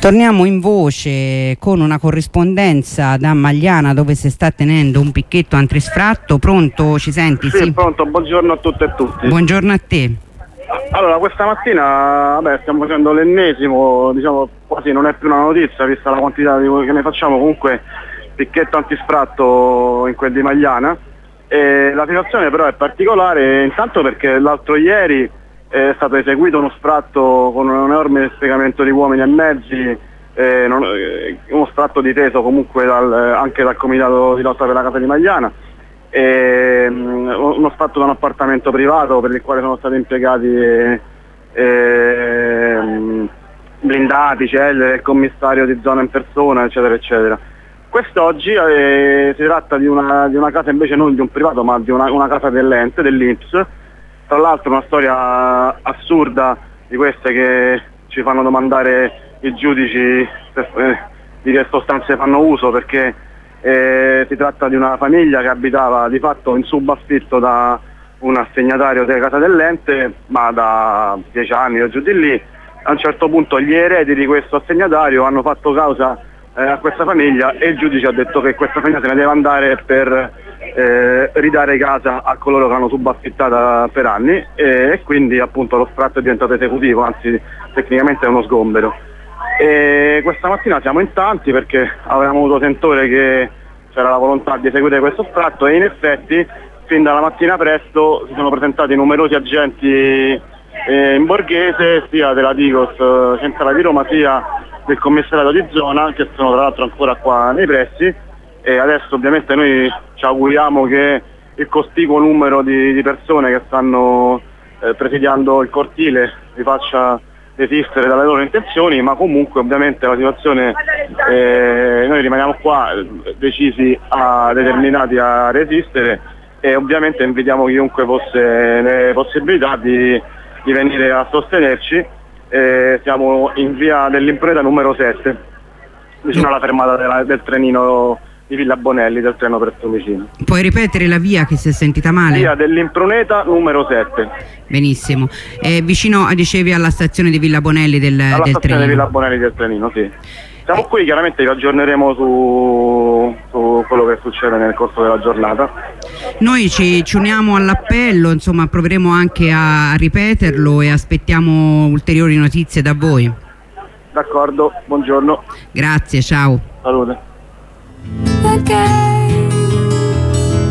Torniamo in voce con una corrispondenza da Magliana, dove si sta tenendo un picchetto antisfratto. Pronto, ci senti? Sì, pronto, buongiorno a tutte e tutti. Buongiorno a te. Allora, questa mattina stiamo facendo l'ennesimo, diciamo quasi non è più una notizia vista la quantità che ne facciamo, comunque picchetto antisfratto in quel di Magliana. La situazione però è particolare, intanto perché l'altro ieri è stato eseguito uno sfratto con un enorme spiegamento di uomini e mezzi, uno sfratto difeso comunque anche dal comitato di lotta per la casa di Magliana, uno sfratto da un appartamento privato per il quale sono stati impiegati blindati, celle, il commissario di zona in persona, eccetera eccetera. Quest'oggi si tratta di una casa invece non di un privato ma di una casa dell'ente, dell'INPS. Tra l'altro una storia assurda di queste che ci fanno domandare i giudici di che sostanze fanno uso, perché si tratta di una famiglia che abitava di fatto in subaffitto da un assegnatario della casa dell'ente, ma da 10 anni o giù di lì. A un certo punto gli eredi di questo assegnatario hanno fatto causa a questa famiglia e il giudice ha detto che questa famiglia se ne deve andare per ridare casa a coloro che l'hanno subaffittata per anni, e quindi appunto lo sfratto è diventato esecutivo, anzi tecnicamente è uno sgombero. E questa mattina siamo in tanti perché avevamo avuto sentore che c'era la volontà di eseguire questo sfratto, e in effetti fin dalla mattina presto si sono presentati numerosi agenti in Borghese, sia della Digos centrale di Roma sia del commissariato di zona, che sono tra l'altro ancora qua nei pressi, e adesso ovviamente noi ci auguriamo che il cospicuo numero di persone che stanno presidiando il cortile li faccia desistere dalle loro intenzioni, ma comunque ovviamente la situazione, noi rimaniamo qua decisi determinati a resistere, e ovviamente invitiamo chiunque fosse le possibilità di venire a sostenerci. Siamo in via dell'Impruneta numero 7, vicino alla fermata del trenino di Villa Bonelli, del treno per Fiumicino. Puoi ripetere la via, che si è sentita male? Via dell'Impruneta numero 7. Benissimo. Vicino, dicevi, alla stazione di Villa Bonelli del stazione trenino. di Villa Bonelli del trenino, sì. Siamo qui, chiaramente vi aggiorneremo su quello che succede nel corso della giornata. Noi ci uniamo all'appello, insomma proveremo anche a ripeterlo e aspettiamo ulteriori notizie da voi. D'accordo, buongiorno. Grazie, ciao. Salute. Okay.